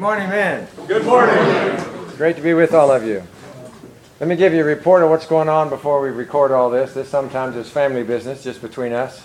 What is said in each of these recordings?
morning, men. Good morning. Great to be with all of you. Let me give you a report of what's going on before we record all this. This sometimes is family business, just between us.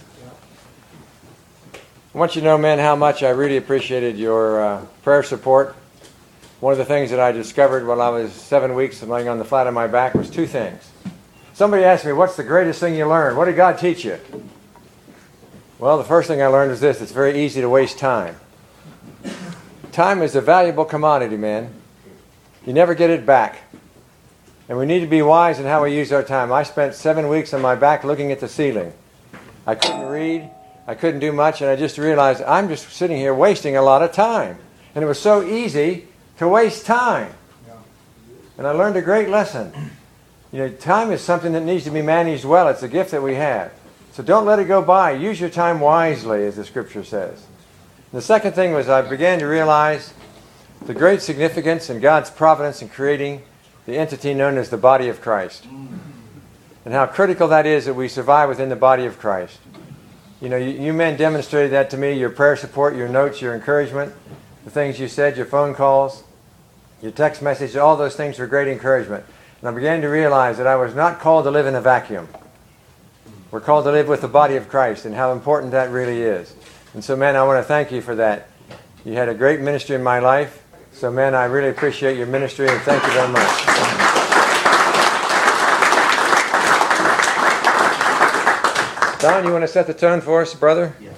I want you to know, men, how much I really appreciated your prayer support. One of the things that I discovered while I was 7 weeks laying on the flat of my back was two things. Somebody asked me, what's the greatest thing you learned? What did God teach you? Well, the first thing I learned was this: it's very easy to waste time. Time is a valuable commodity, man. You never get it back. And we need to be wise in how we use our time. I spent 7 weeks on my back looking at the ceiling. I couldn't read. I couldn't do much. And I just realized I'm just sitting here wasting a lot of time. And it was so easy to waste time. And I learned a great lesson. You know, time is something that needs to be managed well. It's a gift that we have. So don't let it go by. Use your time wisely, as the Scripture says. And the second thing was I began to realize the great significance in God's providence in creating the entity known as the body of Christ. And how critical that is that we survive within the body of Christ. You know, you men demonstrated that to me, your prayer support, your notes, your encouragement, the things you said, your phone calls, your text messages, all those things were great encouragement. And I began to realize that I was not called to live in a vacuum. We're called to live with the body of Christ, and how important that really is. And so, man, I want to thank you for that. You had a great ministry in my life. So, man, I really appreciate your ministry, and thank you very much. Don, you want to set the tone for us, brother? Yes.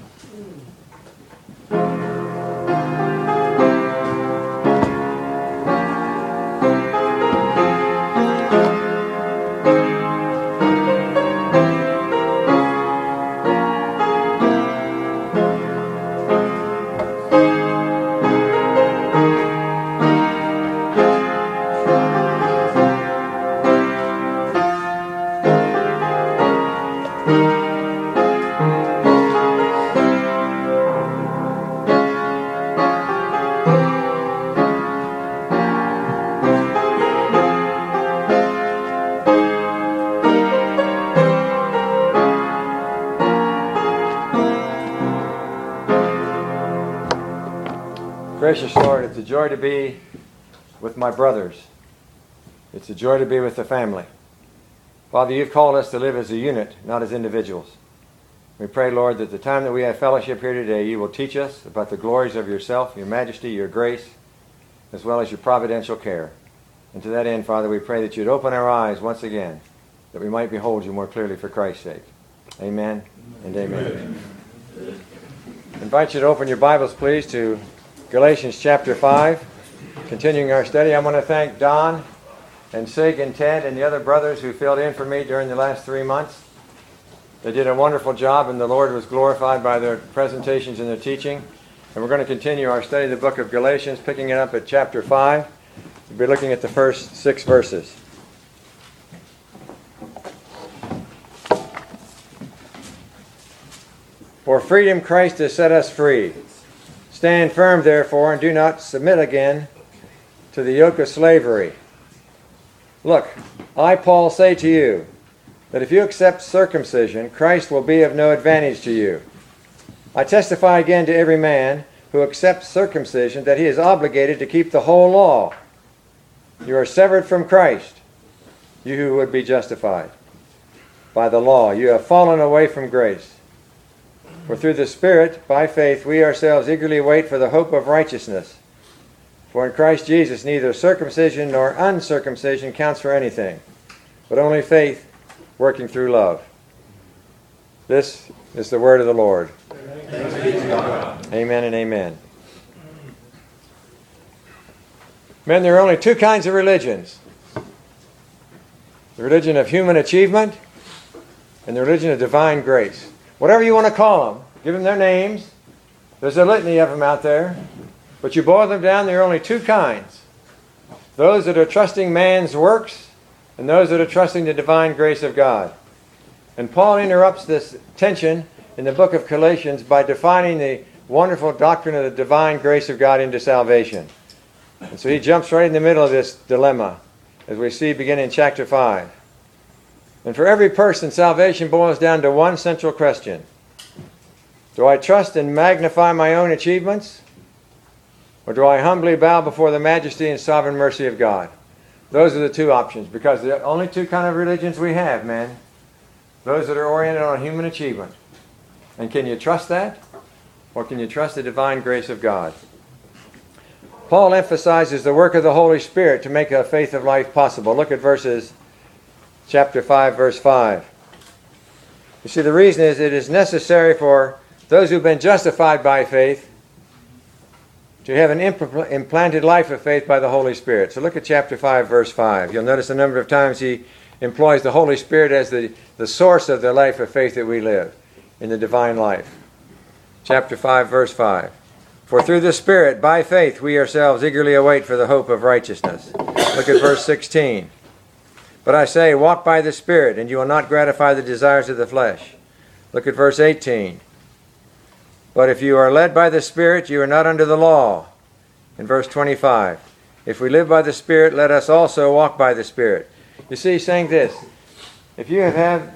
Gracious Lord, it's a joy to be with my brothers. It's a joy to be with the family. Father, you've called us to live as a unit, not as individuals. We pray, Lord, that the time that we have fellowship here today, you will teach us about the glories of yourself, your majesty, your grace, as well as your providential care. And to that end, Father, we pray that you'd open our eyes once again, that we might behold you more clearly for Christ's sake. Amen and amen. I invite you to open your Bibles, please, to Galatians chapter 5, continuing our study. I want to thank Don and Sig and Ted and the other brothers who filled in for me during the last 3 months. They did a wonderful job, and the Lord was glorified by their presentations and their teaching. And we're going to continue our study of the book of Galatians, picking it up at chapter 5. We'll be looking at the first 6 verses. For freedom Christ has set us free. Stand firm, therefore, and do not submit again to the yoke of slavery. Look, I, Paul, say to you that if you accept circumcision, Christ will be of no advantage to you. I testify again to every man who accepts circumcision that he is obligated to keep the whole law. You are severed from Christ, you who would be justified by the law. You have fallen away from grace. For through the Spirit, by faith, we ourselves eagerly wait for the hope of righteousness. For in Christ Jesus neither circumcision nor uncircumcision counts for anything, but only faith working through love. This is the word of the Lord. Amen and amen. Men, there are only 2 kinds of religions. The religion of human achievement and the religion of divine grace. Whatever you want to call them, give them their names. There's a litany of them out there. But you boil them down, there are only 2 kinds. Those that are trusting man's works and those that are trusting the divine grace of God. And Paul interrupts this tension in the book of Galatians by defining the wonderful doctrine of the divine grace of God into salvation. And so he jumps right in the middle of this dilemma, as we see beginning in chapter 5. And for every person, salvation boils down to one central question. Do I trust and magnify my own achievements? Or do I humbly bow before the majesty and sovereign mercy of God? Those are the two options, because the only two kind of religions we have, man. Those that are oriented on human achievement. And can you trust that? Or can you trust the divine grace of God? Paul emphasizes the work of the Holy Spirit to make a faith of life possible. Look at chapter 5, verse 5. You see, the reason is it is necessary for those who've been justified by faith to have an implanted life of faith by the Holy Spirit. So look at chapter 5, verse 5. You'll notice a number of times he employs the Holy Spirit as the source of the life of faith that we live in the divine life. Chapter 5, verse 5. For through the Spirit, by faith, we ourselves eagerly await for the hope of righteousness. Look at verse 16. But I say, walk by the Spirit, and you will not gratify the desires of the flesh. Look at verse 18. But if you are led by the Spirit, you are not under the law. In verse 25. If we live by the Spirit, let us also walk by the Spirit. You see, he's saying this. If you have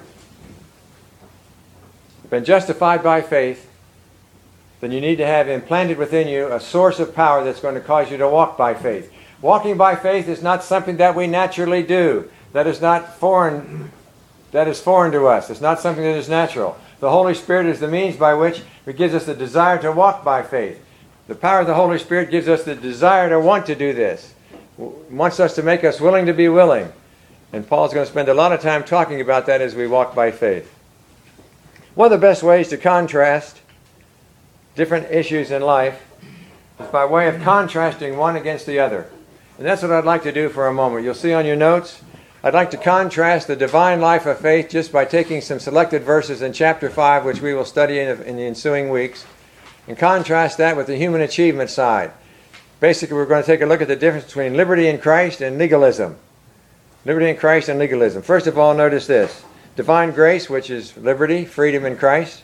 been justified by faith, then you need to have implanted within you a source of power that's going to cause you to walk by faith. Walking by faith is not something that we naturally do. That is foreign to us. It's not something that is natural. The Holy Spirit is the means by which it gives us the desire to walk by faith. The power of the Holy Spirit gives us the desire to want to do this. It wants us to make us willing to be willing. And Paul's going to spend a lot of time talking about that as we walk by faith. One of the best ways to contrast different issues in life is by way of contrasting one against the other. And that's what I'd like to do for a moment. You'll see on your notes, I'd like to contrast the divine life of faith just by taking some selected verses in chapter 5, which we will study in the ensuing weeks, and contrast that with the human achievement side. Basically, we're going to take a look at the difference between liberty in Christ and legalism. Liberty in Christ and legalism. First of all, notice this. Divine grace, which is liberty, freedom in Christ.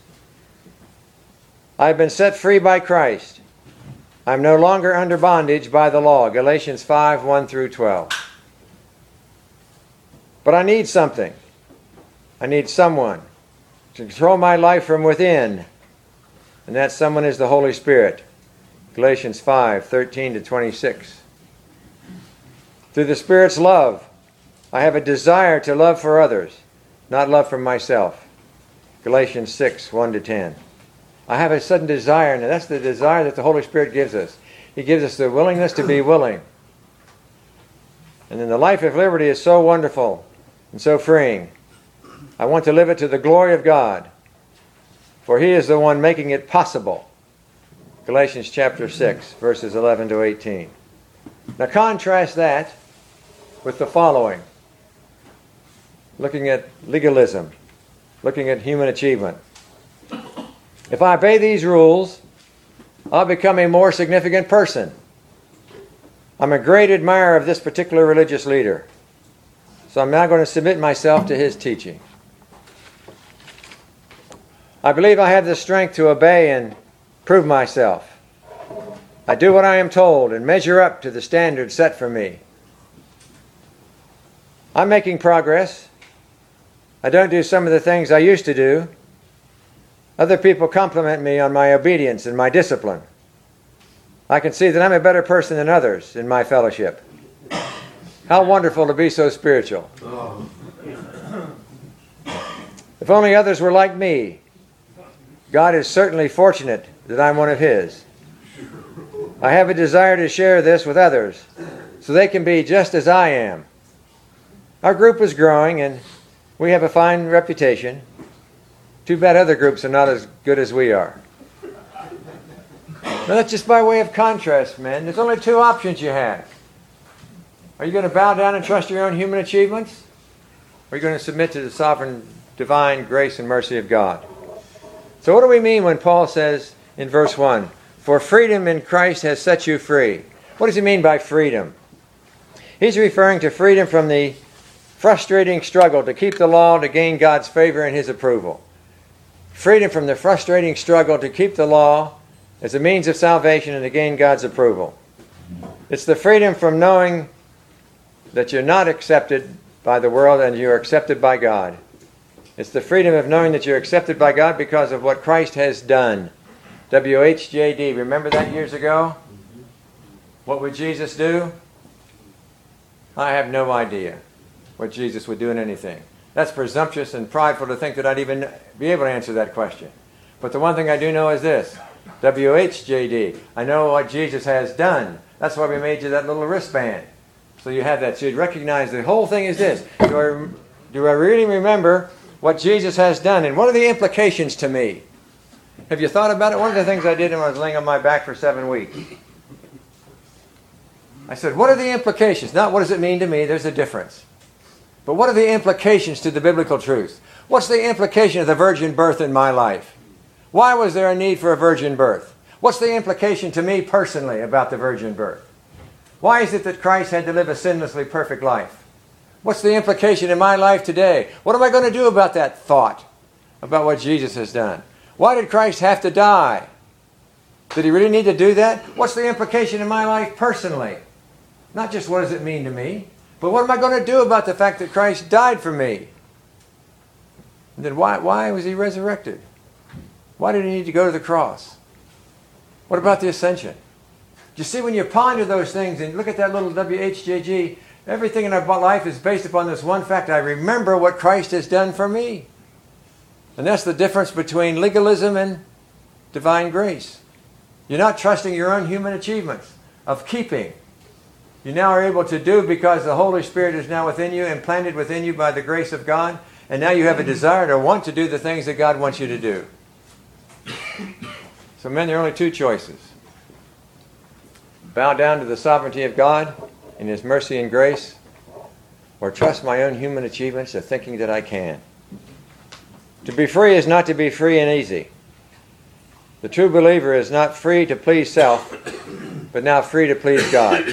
I have been set free by Christ. I am no longer under bondage by the law. Galatians 5, 1 through 12. But I need something. I need someone to control my life from within. And that someone is the Holy Spirit. Galatians 5, 13 to 26. Through the Spirit's love, I have a desire to love for others, not love for myself. Galatians 6, 1 to 10. I have a sudden desire, and that's the desire that the Holy Spirit gives us. He gives us the willingness to be willing. And then the life of liberty is so wonderful and so freeing. I want to live it to the glory of God, for He is the one making it possible. Galatians chapter 6, verses 11 to 18. Now contrast that with the following. Looking at legalism, looking at human achievement. If I obey these rules, I'll become a more significant person. I'm a great admirer of this particular religious leader. So I'm now going to submit myself to his teaching. I believe I have the strength to obey and prove myself. I do what I am told and measure up to the standard set for me. I'm making progress. I don't do some of the things I used to do. Other people compliment me on my obedience and my discipline. I can see that I'm a better person than others in my fellowship. How wonderful to be so spiritual. If only others were like me. God is certainly fortunate that I'm one of His. I have a desire to share this with others so they can be just as I am. Our group is growing and we have a fine reputation. Too bad other groups are not as good as we are. Now that's just by way of contrast, man. There's only two options you have. Are you going to bow down and trust your own human achievements? Or are you going to submit to the sovereign, divine grace and mercy of God? So what do we mean when Paul says in verse 1, for freedom in Christ has set you free? What does he mean by freedom? He's referring to freedom from the frustrating struggle to keep the law to gain God's favor and His approval. Freedom from the frustrating struggle to keep the law as a means of salvation and to gain God's approval. It's the freedom from knowing that you're not accepted by the world and you're accepted by God. It's the freedom of knowing that you're accepted by God because of what Christ has done. WHJD, remember that years ago? What would Jesus do? I have no idea what Jesus would do in anything. That's presumptuous and prideful to think that I'd even be able to answer that question. But the one thing I do know is this. WHJD. I know what Jesus has done. That's why we made you that little wristband. So you have that. So you'd recognize the whole thing is this. Do I really remember what Jesus has done? And what are the implications to me? Have you thought about it? One of the things I did when I was laying on my back for 7 weeks. I said, what are the implications? Not what does it mean to me? There's a difference. But what are the implications to the biblical truth? What's the implication of the virgin birth in my life? Why was there a need for a virgin birth? What's the implication to me personally about the virgin birth? Why is it that Christ had to live a sinlessly perfect life? What's the implication in my life today? What am I going to do about that thought, about what Jesus has done? Why did Christ have to die? Did he really need to do that? What's the implication in my life personally? Not just what does it mean to me, but what am I going to do about the fact that Christ died for me? And then why was he resurrected? Why did he need to go to the cross? What about the ascension? You see, when you ponder those things and look at that little WHJG, everything in our life is based upon this one fact. I remember what Christ has done for me. And that's the difference between legalism and divine grace. You're not trusting your own human achievements of keeping. You now are able to do because the Holy Spirit is now within you, implanted within you by the grace of God. And now you have a desire to want to do the things that God wants you to do. So men, there are only two choices. Bow down to the sovereignty of God in His mercy and grace, or trust my own human achievements of thinking that I can. To be free is not to be free and easy. The true believer is not free to please self, but now free to please God.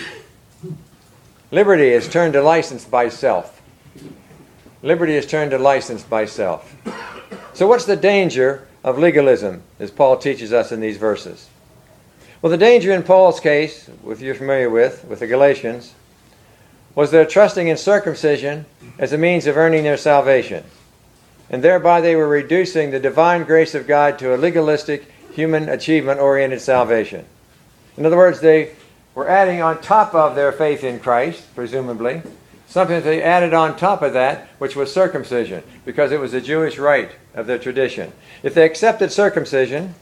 Liberty is turned to license by self. Liberty is turned to license by self. So what's the danger of legalism, as Paul teaches us in these verses? Well, the danger in Paul's case, which you're familiar with the Galatians, was their trusting in circumcision as a means of earning their salvation. And thereby they were reducing the divine grace of God to a legalistic, human achievement-oriented salvation. In other words, they were adding on top of their faith in Christ, presumably, something that they added on top of that, which was circumcision, because it was a Jewish rite of their tradition. If they accepted circumcision,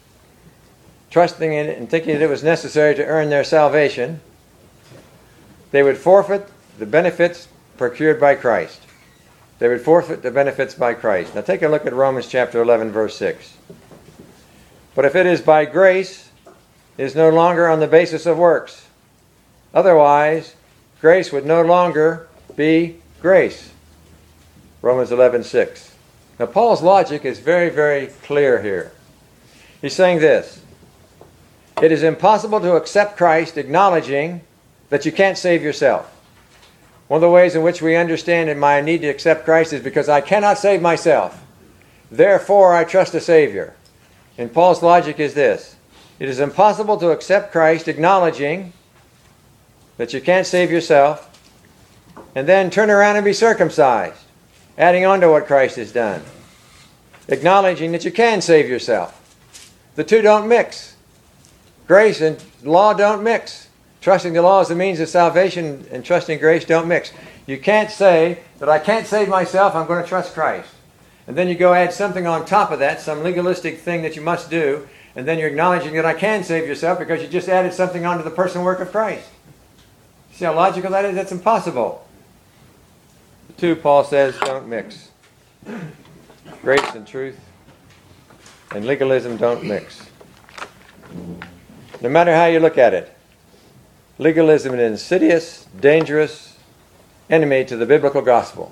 trusting in it and thinking that it was necessary to earn their salvation, they would forfeit the benefits procured by Christ. They would forfeit the benefits by Christ. Now take a look at Romans chapter 11, verse 6. But if it is by grace, it is no longer on the basis of works. Otherwise, grace would no longer be grace. Romans 11:6. Now Paul's logic is very, very clear here. He's saying this. It is impossible to accept Christ acknowledging that you can't save yourself. One of the ways in which we understand that my need to accept Christ is because I cannot save myself. Therefore, I trust a Savior. And Paul's logic is this. It is impossible to accept Christ acknowledging that you can't save yourself and then turn around and be circumcised, adding on to what Christ has done. Acknowledging that you can save yourself. The two don't mix. Grace and law don't mix. Trusting the law as a means of salvation and trusting grace don't mix. You can't say that I can't save myself, I'm going to trust Christ. And then you go add something on top of that, some legalistic thing that you must do, and then you're acknowledging that I can save yourself because you just added something onto the person and work of Christ. See how logical that is? That's impossible. The two, Paul says, don't mix. Grace and truth and legalism don't mix. No matter how you look at it, legalism is an insidious, dangerous enemy to the biblical gospel.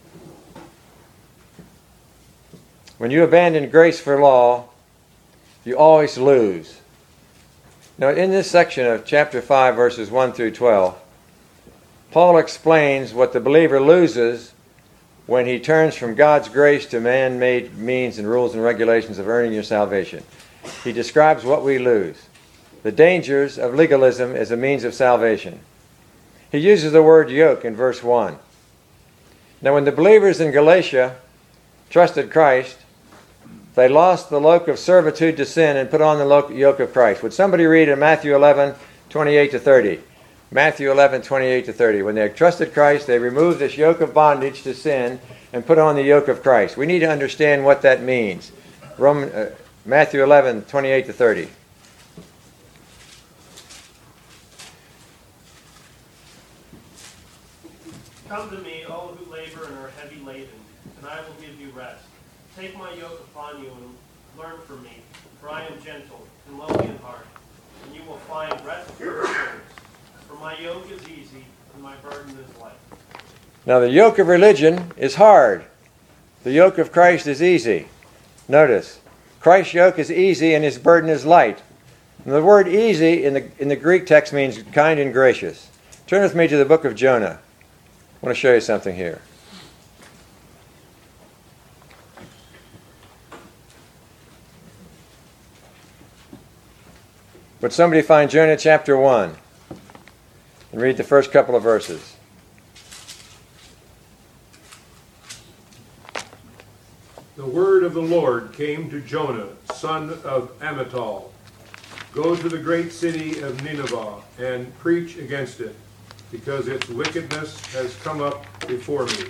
When you abandon grace for law, you always lose. Now, in this section of chapter 5, verses 1 through 12, Paul explains what the believer loses when he turns from God's grace to man-made means and rules and regulations of earning your salvation. He describes what we lose. The dangers of legalism as a means of salvation. He uses the word yoke in verse 1. Now, when the believers in Galatia trusted Christ, they lost the yoke of servitude to sin and put on the yoke of Christ. Would somebody read in Matthew 11, 28 to 30. Matthew 11, 28 to 30. When they trusted Christ, they removed this yoke of bondage to sin and put on the yoke of Christ. We need to understand what that means. Matthew 11, 28 to 30. Come to me, all who labor and are heavy laden, and I will give you rest. Take my yoke upon you and learn from me, for I am gentle and lowly in heart, and you will find rest for your souls. For my yoke is easy and my burden is light. Now the yoke of religion is hard. The yoke of Christ is easy. Notice, Christ's yoke is easy and his burden is light. And the word easy in the Greek text means kind and gracious. Turn with me to the book of Jonah. I want to show you something here. Would somebody find Jonah chapter 1 and read the first couple of verses? The word of the Lord came to Jonah, son of Amittai. Go to the great city of Nineveh and preach against it, because its wickedness has come up before me.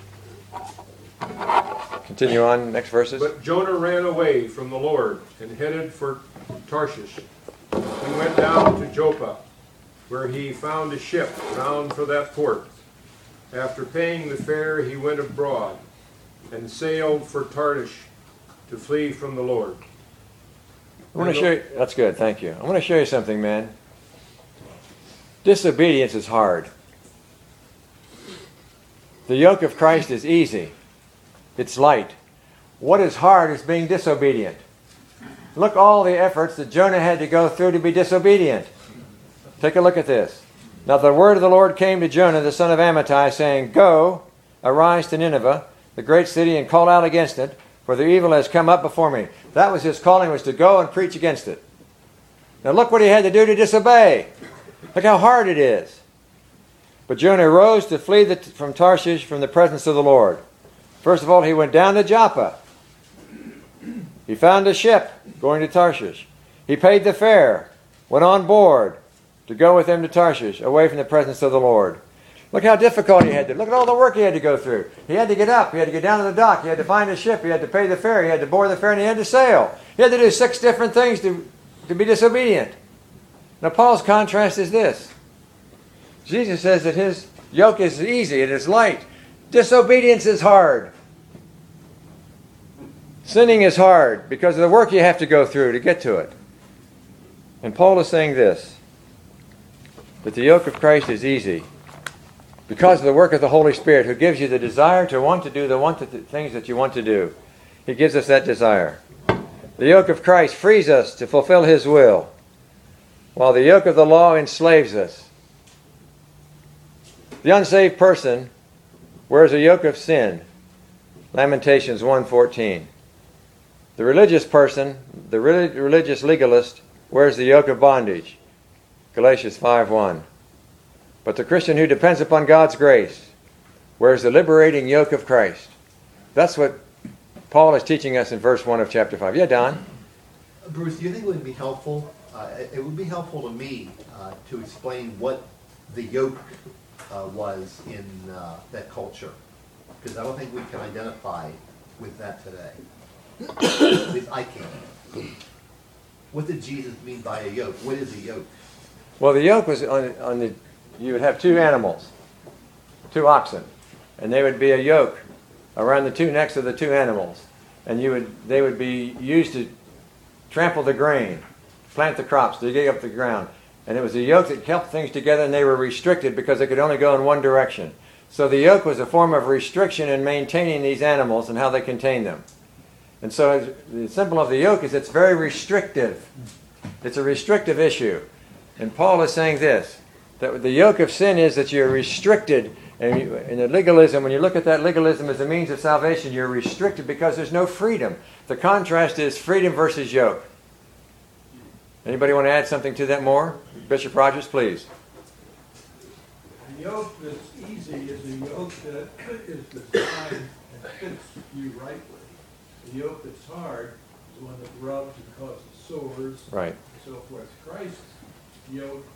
Continue on, next verses. But Jonah ran away from the Lord and headed for Tarshish. He went down to Joppa, where he found a ship bound for that port. After paying the fare, he went abroad and sailed for Tarshish to flee from the Lord. I want to show you, that's good, thank you. I want to show you something, man. Disobedience is hard. The yoke of Christ is easy. It's light. What is hard is being disobedient. Look all the efforts that Jonah had to go through to be disobedient. Take a look at this. Now the word of the Lord came to Jonah, the son of Amittai, saying, Go, arise to Nineveh, the great city, and call out against it, for the evil has come up before me. That was his calling, was to go and preach against it. Now look what he had to do to disobey. Look how hard it is. But Jonah rose to flee from Tarshish from the presence of the Lord. First of all, he went down to Joppa. He found a ship going to Tarshish. He paid the fare, went on board to go with them to Tarshish, away from the presence of the Lord. Look how difficult he had to. Look at all the work he had to go through. He had to get up. He had to get down to the dock. He had to find a ship. He had to pay the fare. He had to board the fare, and he had to sail. He had to do 6 different things to be disobedient. Now Paul's contrast is this. Jesus says that his yoke is easy, it is light. Disobedience is hard. Sinning is hard because of the work you have to go through to get to it. And Paul is saying this, that the yoke of Christ is easy because of the work of the Holy Spirit, who gives you the desire to want to do the things that you want to do. He gives us that desire. The yoke of Christ frees us to fulfill his will, while the yoke of the law enslaves us. The unsaved person wears a yoke of sin. Lamentations 1:14. The religious person, the religious legalist, wears the yoke of bondage. Galatians 5:1. But the Christian who depends upon God's grace wears the liberating yoke of Christ. That's what Paul is teaching us in verse 1 of chapter 5. Yeah, Don? Bruce, do you think it would be helpful? It would be helpful to me to explain what the yoke was in that culture, because I don't think we can identify with that today. At least I can't. What did Jesus mean by a yoke? What is a yoke? Well, the yoke was on the. You would have 2 animals, 2 oxen, and they would be a yoke around the 2 necks of the 2 animals, and they would be used to trample the grain, plant the crops, to dig up the ground. And it was a yoke that kept things together, and they were restricted because they could only go in one direction. So the yoke was a form of restriction in maintaining these animals and how they contained them. And so the symbol of the yoke is it's very restrictive. It's a restrictive issue. And Paul is saying this, that the yoke of sin is that you're restricted. And in the legalism, when you look at that legalism as a means of salvation, you're restricted because there's no freedom. The contrast is freedom versus yoke. Anybody want to add something to that more? Bishop Rogers, please. The yoke that's easy is a yoke that is designed and fits you rightly. The yoke that's hard is one that rubs and causes sores, Right. and so forth. Christ's yoke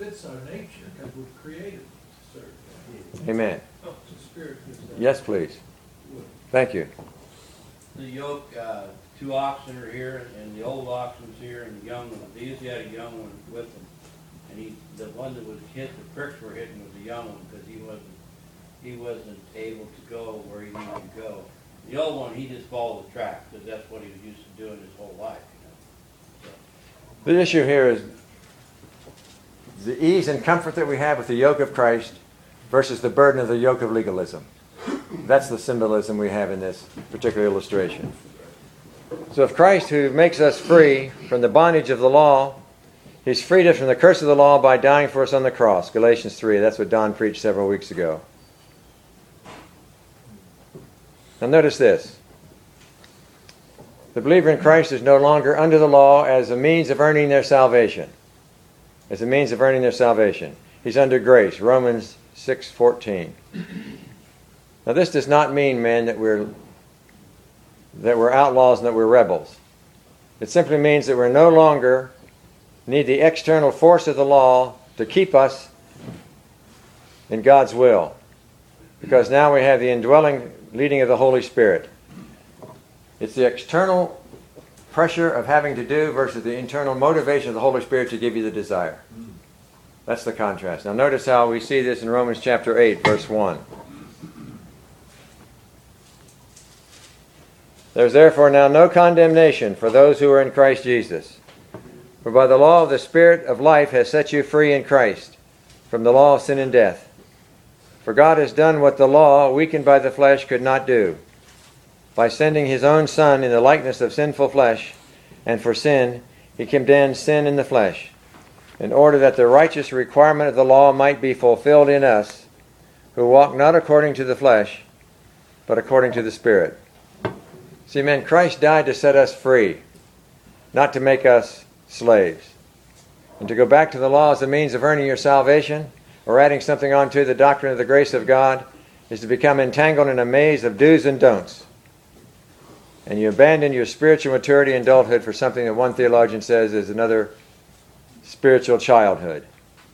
fits our nature because we're created to serve God. Amen. The Spirit gives that. Yes, please. Thank you. The yoke, 2 oxen are here, and the old oxen's here, and the young one. They usually had a young one with them, and the one that was hit, the pricks were hitting was the young one because he wasn't able to go where he needed to go. The old one, he just followed the track because that's what he was used to doing his whole life. The issue here is the ease and comfort that we have with the yoke of Christ versus the burden of the yoke of legalism. That's the symbolism we have in this particular illustration. So if Christ, who makes us free from the bondage of the law, He's freed us from the curse of the law by dying for us on the cross. Galatians 3, that's what Don preached several weeks ago. Now notice this. The believer in Christ is no longer under the law as a means of earning their salvation. As a means of earning their salvation. He's under grace. Romans 6:14. Now this does not mean, men, that we're outlaws and that we're rebels. It simply means that we no longer need the external force of the law to keep us in God's will. Because now we have the indwelling leading of the Holy Spirit. It's the external pressure of having to do versus the internal motivation of the Holy Spirit to give you the desire. That's the contrast. Now notice how we see this in Romans chapter 8, verse 1. There's therefore now no condemnation for those who are in Christ Jesus. For by the law of the Spirit of life has set you free in Christ from the law of sin and death. For God has done what the law, weakened by the flesh, could not do. By sending His own Son in the likeness of sinful flesh, and for sin, He condemned sin in the flesh, in order that the righteous requirement of the law might be fulfilled in us, who walk not according to the flesh, but according to the Spirit. See, men, Christ died to set us free, not to make us slaves. And to go back to the law as a means of earning your salvation, or adding something onto the doctrine of the grace of God, is to become entangled in a maze of do's and don'ts. And you abandon your spiritual maturity and adulthood for something that one theologian says is another spiritual childhood.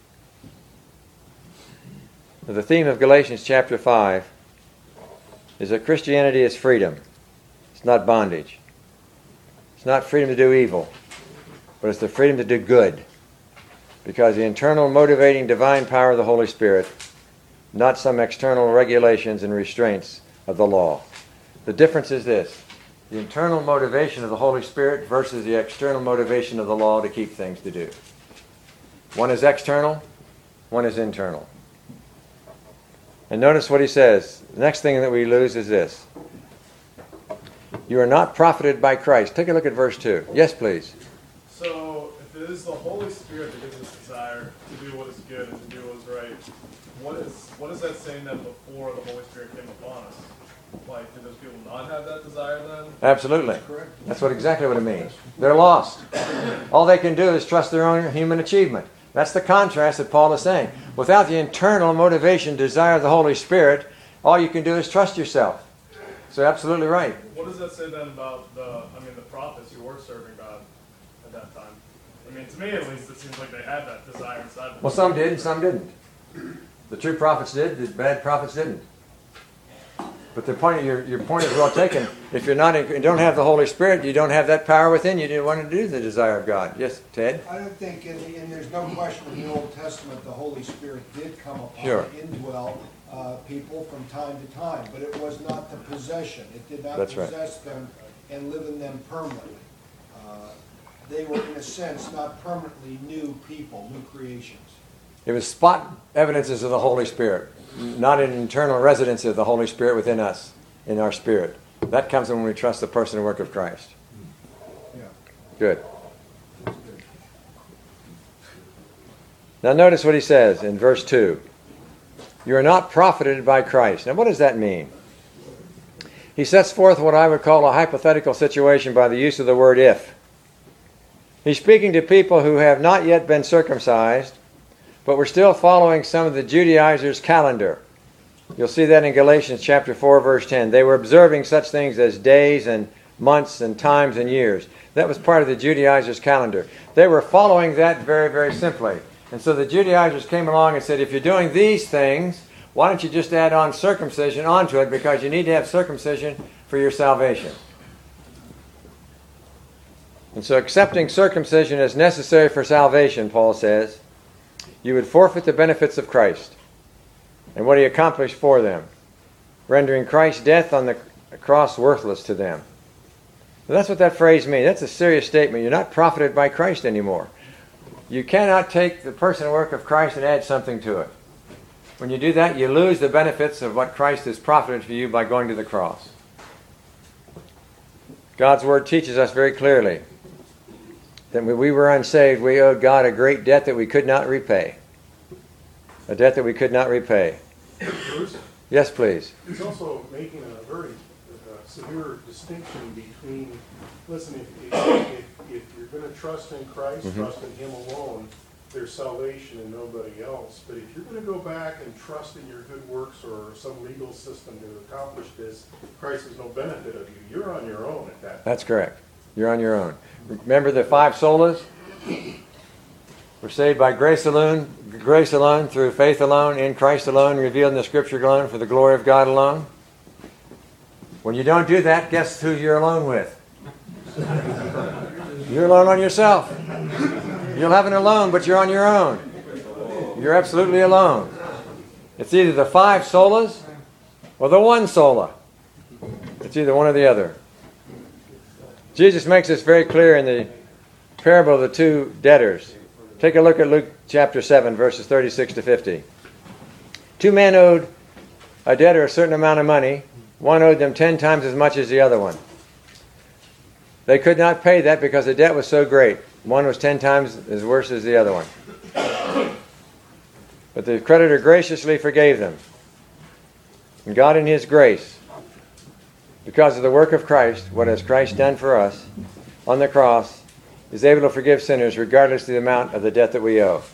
The theme of Galatians chapter 5 is that Christianity is freedom. It's not bondage. It's not freedom to do evil, but it's the freedom to do good. Because the internal motivating divine power of the Holy Spirit, not some external regulations and restraints of the law. The difference is this: the internal motivation of the Holy Spirit versus the external motivation of the law to keep things to do. One is external, one is internal. And notice what he says. The next thing that we lose is this: you are not profited by Christ. Take a look at verse 2. Yes, please. So, if it is the Holy Spirit that gives us desire to do what is good and to do what is right, what is that saying that before the Holy Spirit came upon us? Like, did those people not have that desire then? Absolutely. That's exactly what it means. They're lost. All they can do is trust their own human achievement. That's the contrast that Paul is saying. Without the internal motivation, desire of the Holy Spirit, all you can do is trust yourself. So absolutely right. What does that say then about the prophets who were serving God at that time? I mean, to me at least, it seems like they had that desire inside them. Well, some did and some didn't. The true prophets did, the bad prophets didn't. But the point, your point is well taken. If you don't have the Holy Spirit, you don't have that power within you. You didn't want to do the desire of God. Yes, Ted? I don't think, and there's no question in the Old Testament the Holy Spirit did come upon Sure. and indwell people from time to time, but it was not the possession. It did not That's right. possess them and live in them permanently. They were, in a sense, not permanently new people, new creations. It was spot evidences of the Holy Spirit, not an internal residence of the Holy Spirit within us, in our spirit. That comes when we trust the person and work of Christ. Yeah. Good. Now notice what he says in verse 2. You are not profited by Christ. Now what does that mean? He sets forth what I would call a hypothetical situation by the use of the word if. He's speaking to people who have not yet been circumcised, but we're still following some of the Judaizers' calendar. You'll see that in Galatians chapter 4, verse 10. They were observing such things as days and months and times and years. That was part of the Judaizers' calendar. They were following that very, very simply. And so the Judaizers came along and said, if you're doing these things, why don't you just add on circumcision onto it, because you need to have circumcision for your salvation. And so accepting circumcision as necessary for salvation, Paul says, you would forfeit the benefits of Christ and what he accomplished for them, rendering Christ's death on the cross worthless to them. Well, that's what that phrase means. That's a serious statement. You're not profited by Christ anymore. You cannot take the person and work of Christ and add something to it. When you do that, you lose the benefits of what Christ has profited for you by going to the cross. God's Word teaches us very clearly that when we were unsaved, we owed God a great debt that we could not repay. A debt that we could not repay. Bruce? Yes, please. He's also making a very severe distinction between, listen, if you're going to trust in Christ, trust in Him alone, there's salvation in nobody else. But if you're going to go back and trust in your good works or some legal system to accomplish this, Christ is no benefit of you. You're on your own at that point. That's correct. You're on your own. Remember the 5 solas? We're saved by grace alone, through faith alone, in Christ alone, revealed in the Scripture alone, for the glory of God alone. When you don't do that, guess who you're alone with? You're alone on yourself. You'll have an alone, but you're on your own. You're absolutely alone. It's either the 5 solas or the 1 sola. It's either one or the other. Jesus makes this very clear in the parable of the 2 debtors. Take a look at Luke chapter 7, verses 36 to 50. 2 men owed a debtor a certain amount of money. One owed them 10 times as much as the other one. They could not pay that because the debt was so great. One was 10 times as worse as the other one. But the creditor graciously forgave them. And God in His grace, because of the work of Christ, what has Christ done for us on the cross, is able to forgive sinners regardless of the amount of the debt that we owe.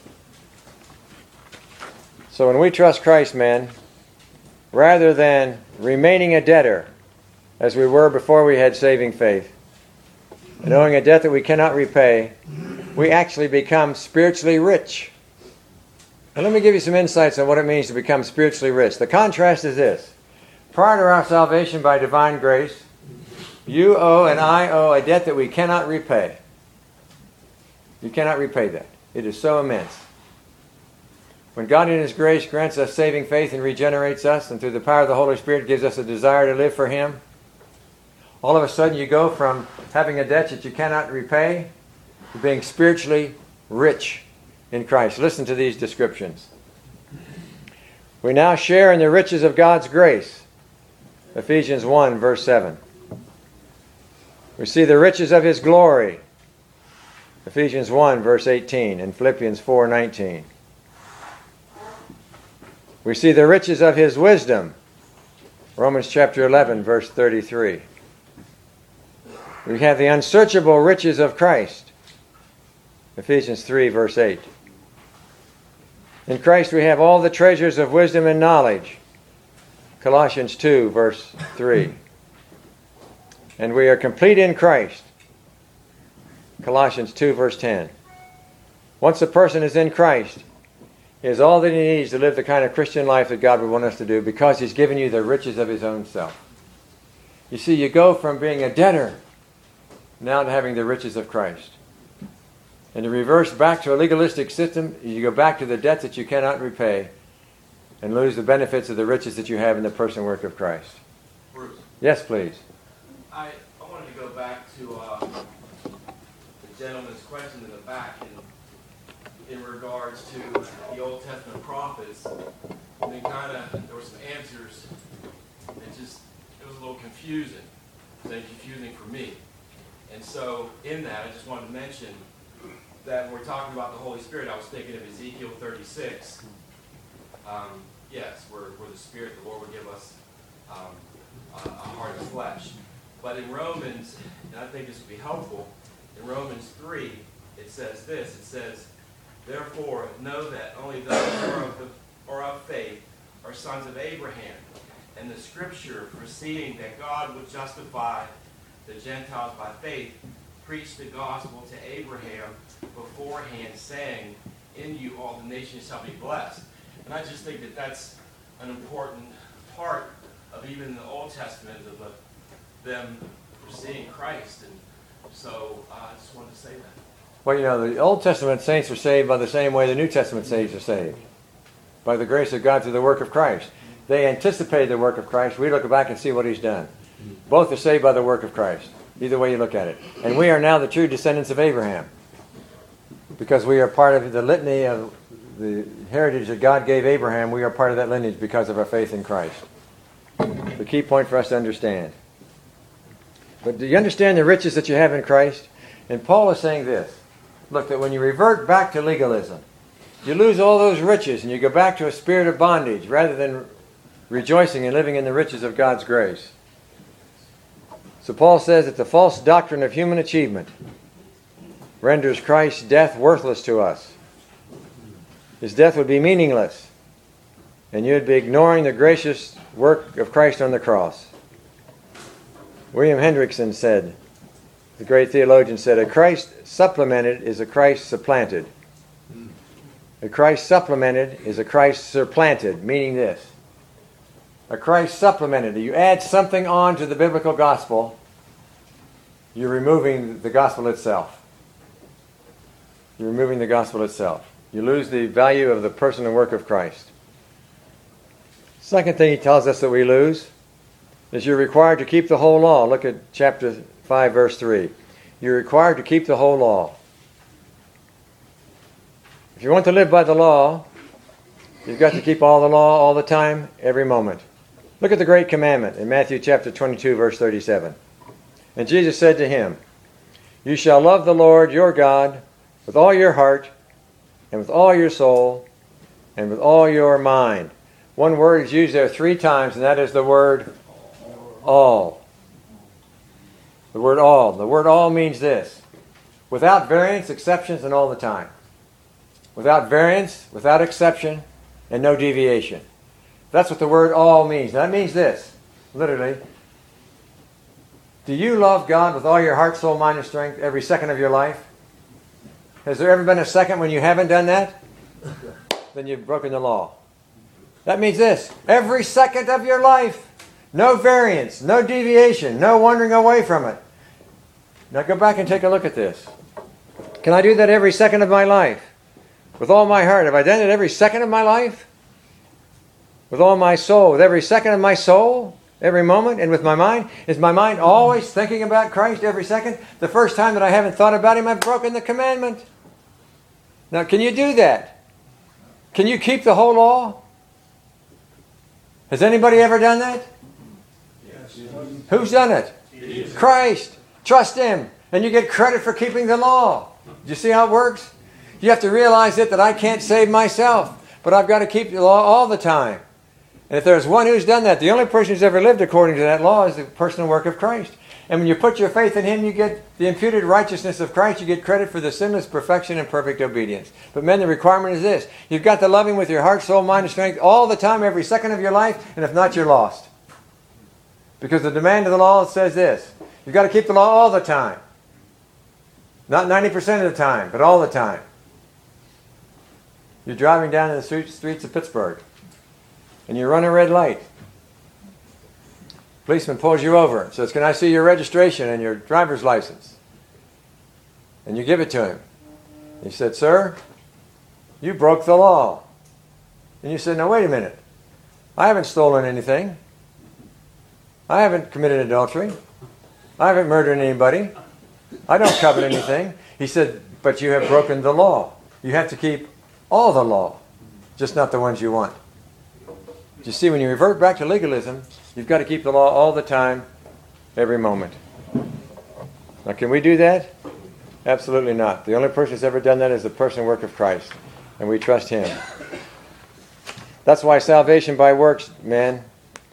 So when we trust Christ, men, rather than remaining a debtor as we were before we had saving faith, and owing a debt that we cannot repay, we actually become spiritually rich. And let me give you some insights on what it means to become spiritually rich. The contrast is this. Prior to our salvation by divine grace, you owe and I owe a debt that we cannot repay. You cannot repay that. It is so immense. When God in His grace grants us saving faith and regenerates us, and through the power of the Holy Spirit gives us a desire to live for Him, all of a sudden you go from having a debt that you cannot repay to being spiritually rich in Christ. Listen to these descriptions. We now share in the riches of God's grace. Ephesians 1, verse 7. We see the riches of His glory. Ephesians 1, verse 18, and Philippians 4, 19. We see the riches of His wisdom. Romans chapter 11, verse 33. We have the unsearchable riches of Christ. Ephesians 3, verse 8. In Christ we have all the treasures of wisdom and knowledge. Colossians 2, verse 3. And we are complete in Christ. Colossians 2, verse 10. Once a person is in Christ, he has all that he needs to live the kind of Christian life that God would want us to do, because He's given you the riches of His own self. You see, you go from being a debtor now to having the riches of Christ. And to reverse back to a legalistic system, you go back to the debt that you cannot repay and lose the benefits of the riches that you have in the person and work of Christ. Bruce, Yes, please. I wanted to go back to the gentleman's question in the back in regards to the Old Testament prophets. And then there were some answers. It was a little confusing. It was confusing for me. And so in that, I just wanted to mention that when we're talking about the Holy Spirit, I was thinking of Ezekiel 36. Yes, where the Spirit, the Lord would give us a heart of flesh. But in Romans, and I think this would be helpful, in Romans 3, it says this. It says, therefore, know that only those who are of faith are sons of Abraham. And the Scripture, foreseeing that God would justify the Gentiles by faith, preached the gospel to Abraham beforehand, saying, in you all the nations shall be blessed. And I just think that that's an important part of even the Old Testament, of them seeing Christ. And so I just wanted to say that. Well, you know, the Old Testament saints are saved by the same way the New Testament saints are saved. By the grace of God through the work of Christ. They anticipated the work of Christ. We look back and see what He's done. Both are saved by the work of Christ. Either way you look at it. And we are now the true descendants of Abraham. Because we are part of the litany of the heritage that God gave Abraham. We are part of that lineage because of our faith in Christ. The key point for us to understand. But do you understand the riches that you have in Christ? And Paul is saying this. Look, that when you revert back to legalism, you lose all those riches and you go back to a spirit of bondage rather than rejoicing and living in the riches of God's grace. So Paul says that the false doctrine of human achievement renders Christ's death worthless to us. His death would be meaningless, and you would be ignoring the gracious work of Christ on the cross. William Hendrickson said, the great theologian said, a Christ supplemented is a Christ supplanted. A Christ supplemented is a Christ supplanted, meaning this. A Christ supplemented. You add something on to the biblical gospel, you're removing the gospel itself. You're removing the gospel itself. You lose the value of the person and work of Christ. Second thing he tells us that we lose is you're required to keep the whole law. Look at chapter 5, verse 3. You're required to keep the whole law. If you want to live by the law, you've got to keep all the law all the time, every moment. Look at the great commandment in Matthew chapter 22, verse 37. And Jesus said to him, you shall love the Lord your God with all your heart, and with all your soul, and with all your mind. One word is used there 3 times, and that is the word all. The word all. The word all means this. Without variance, exceptions, and all the time. Without variance, without exception, and no deviation. That's what the word all means. That means this, literally. Do you love God with all your heart, soul, mind, and strength every second of your life? Has there ever been a second when you haven't done that? Then you've broken the law. That means this. Every second of your life. No variance, no deviation, no wandering away from it. Now go back and take a look at this. Can I do that every second of my life? With all my heart. Have I done it every second of my life? With all my soul. With every second of my soul? Every moment? And with my mind? Is my mind always thinking about Christ every second? The first time that I haven't thought about Him, I've broken the commandment. Now, can you do that? Can you keep the whole law? Has anybody ever done that? Yes. Who's done it? Jesus. Christ. Trust Him. And you get credit for keeping the law. Do you see how it works? You have to realize that I can't save myself, but I've got to keep the law all the time. And if there's one who's done that, the only person who's ever lived according to that law is the personal work of Christ. And when you put your faith in Him, you get the imputed righteousness of Christ. You get credit for the sinless perfection and perfect obedience. But men, the requirement is this. You've got to love Him with your heart, soul, mind, and strength all the time, every second of your life. And if not, you're lost. Because the demand of the law says this. You've got to keep the law all the time. Not 90% of the time, but all the time. You're driving down in the streets of Pittsburgh. And you run a red light. Policeman pulls you over and says, can I see your registration and your driver's license? And you give it to him. He said, sir, you broke the law. And you said, now wait a minute. I haven't stolen anything. I haven't committed adultery. I haven't murdered anybody. I don't covet anything. He said, but you have broken the law. You have to keep all the law, just not the ones you want. You see, when you revert back to legalism, you've got to keep the law all the time, every moment. Now, can we do that? Absolutely not. The only person who's ever done that is the person and work of Christ, and we trust Him. That's why salvation by works, man,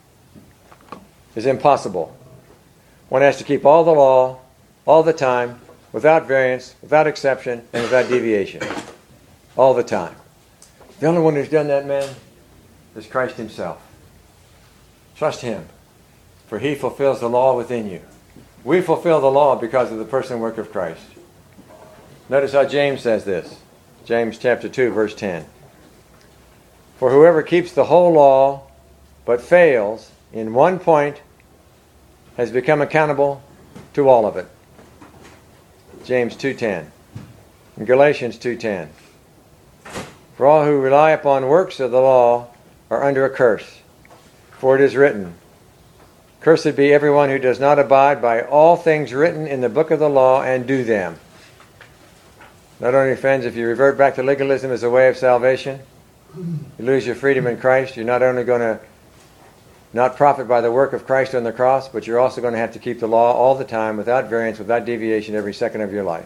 is impossible. One has to keep all the law, all the time, without variance, without exception, and without deviation. All the time. The only one who's done that, man, is Christ Himself. Trust Him, for He fulfills the law within you. We fulfill the law because of the person and work of Christ. Notice how James says this. James chapter 2, verse 10. For whoever keeps the whole law but fails in one point has become accountable to all of it. James 2:10. And Galatians 2:10. For all who rely upon works of the law are under a curse. For it is written, Cursed be everyone who does not abide by all things written in the book of the law and do them. Not only, friends, if you revert back to legalism as a way of salvation, you lose your freedom in Christ. You're not only going to not profit by the work of Christ on the cross, but you're also going to have to keep the law all the time, without variance, without deviation, every second of your life.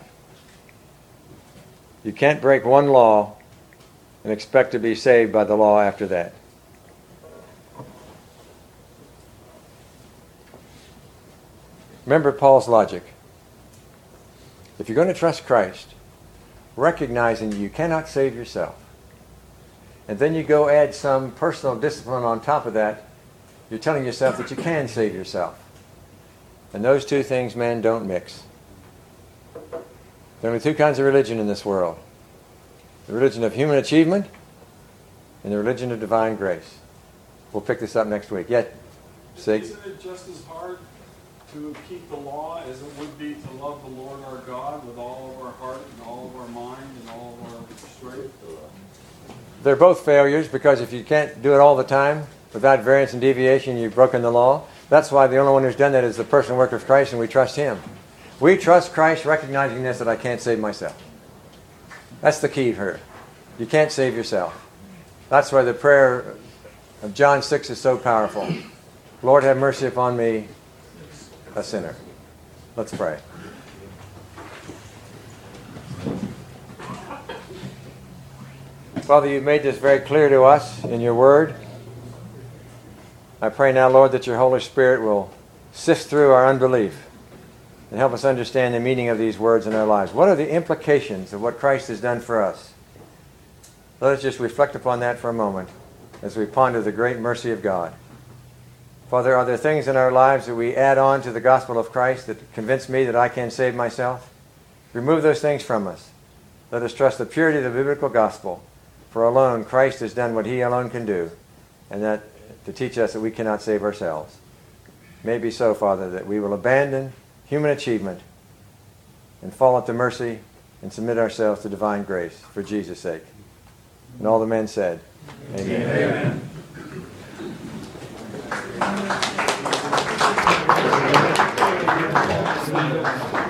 You can't break one law and expect to be saved by the law after that. Remember Paul's logic. If you're going to trust Christ, recognizing you cannot save yourself, and then you go add some personal discipline on top of that, you're telling yourself that you can save yourself. And those two things, man, don't mix. There are only two kinds of religion in this world. The religion of human achievement and the religion of divine grace. We'll pick this up next week. Yet, Sig? Isn't it just as hard to keep the law as it would be to love the Lord our God with all of our heart and all of our mind and all of our strength? They're both failures, because if you can't do it all the time, without variance and deviation, you've broken the law. That's why the only one who's done that is the person and work of Christ, and we trust Him. We trust Christ, recognizing this, that I can't save myself. That's the key here. You can't save yourself. That's why the prayer of John 6 is so powerful. Lord, have mercy upon me, a sinner. Let's pray. Father, you've made this very clear to us in your word. I pray now, Lord, that your Holy Spirit will sift through our unbelief and help us understand the meaning of these words in our lives. What are the implications of what Christ has done for us? Let us just reflect upon that for a moment as we ponder the great mercy of God. Father, are there things in our lives that we add on to the gospel of Christ that convince me that I can save myself? Remove those things from us. Let us trust the purity of the biblical gospel. For alone, Christ has done what He alone can do, and that to teach us that we cannot save ourselves. May it be so, Father, that we will abandon human achievement and fall at the mercy and submit ourselves to divine grace for Jesus' sake. And all the men said, Amen. Amen.